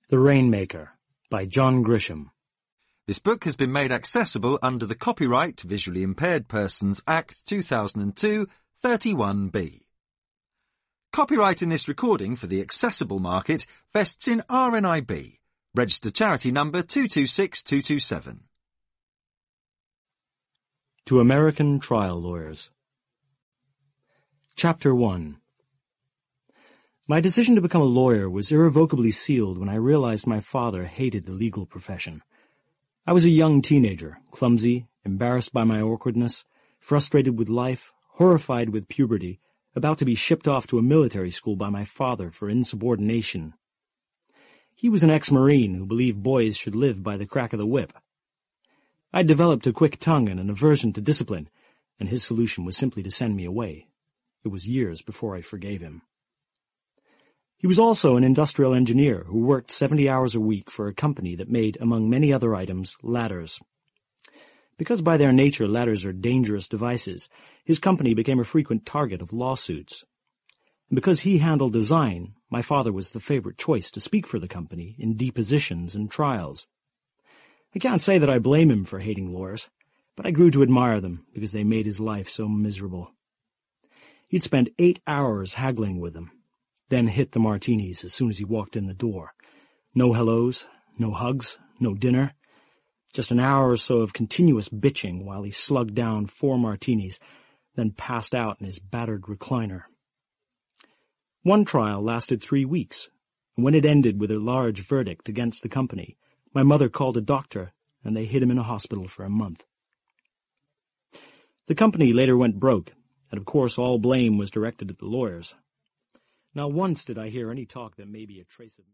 The Rainmaker by John Grisham. This book has been made accessible under the Copyright to Visually Impaired Persons Act 2002, 31B. Copyright in this recording for the accessible market vests in RNIB, registered charity number 226227. To American Trial Lawyers. Chapter 1. My decision to become a lawyer was irrevocably sealed when I realized my father hated the legal profession. I was a young teenager, clumsy, embarrassed by my awkwardness, frustrated with life, horrified with puberty, about to be shipped off to a military school by my father for insubordination. He was an ex-Marine who believed boys should live by the crack of the whip. I'd developed a quick tongue and an aversion to discipline, and his solution was simply to send me away. It was years before I forgave him. He was also an industrial engineer who worked 70 hours a week for a company that made, among many other items, ladders. Because by their nature ladders are dangerous devices, his company became a frequent target of lawsuits. And because he handled design, my father was the favorite choice to speak for the company in depositions and trials. I can't say that I blame him for hating lawyers, but I grew to admire them because they made his life so miserable. He'd spend 8 hours haggling with them, then hit the martinis as soon as he walked in the door. No hellos, no hugs, no dinner. Just an hour or so of continuous bitching while he slugged down 4 martinis, then passed out in his battered recliner. One trial lasted 3 weeks, and when it ended with a large verdict against the company, my mother called a doctor, and they hid him in a hospital for a month. The company later went broke, and of course all blame was directed at the lawyers. Not once did I hear any talk that may be a trace of